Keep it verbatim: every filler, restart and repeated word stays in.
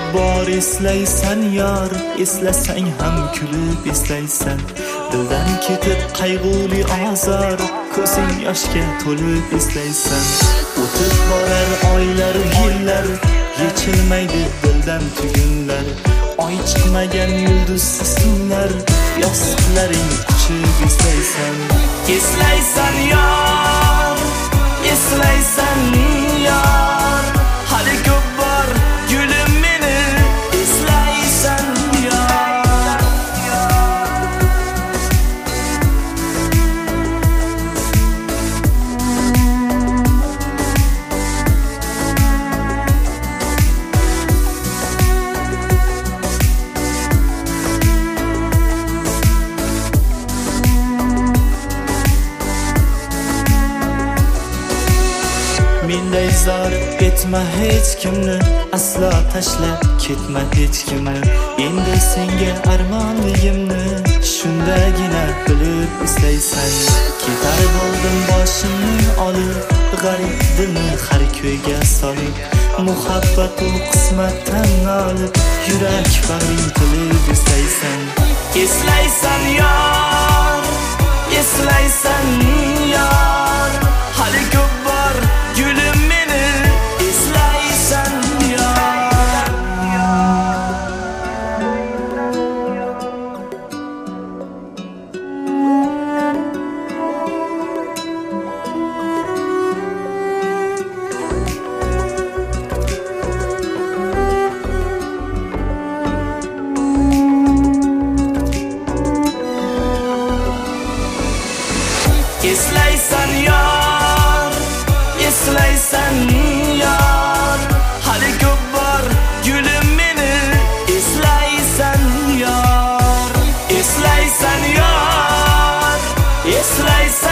bor eslaysan yor, eslasang ham kulib eslaysan. Dildan ketib qayg'uli azor, ko'zing yoshga to'lib eslaysan. O'tib borar oylar, yillar, yechilmaydi dildan tugunlar. Oy chiqmagan yulduzsiz tunlar, yostiqlaring quchib eslaysan. Eslaysan yor, eslaysan yor, hali ko'p bor gulim meni eslaysan yor. Menday zor etma hech kimni, aslo tashlab ketma hech kimni. Endi senga armonligimni shundagina bilib eslaysan. Ketar bo'ldim boshimni olib, g'arib dilni har ko'yga solib. Muhabbat u qismatdan olib, yurak bag'ring tilib eslaysan. Eslaysan yor, eslaysan yor, hali ko'p bor gulim meni eslaysan yor. Eslaysan yor, eslaysan yor, hali ko'p bor gulim meni eslaysan yor. Eslaysan yor, eslaysan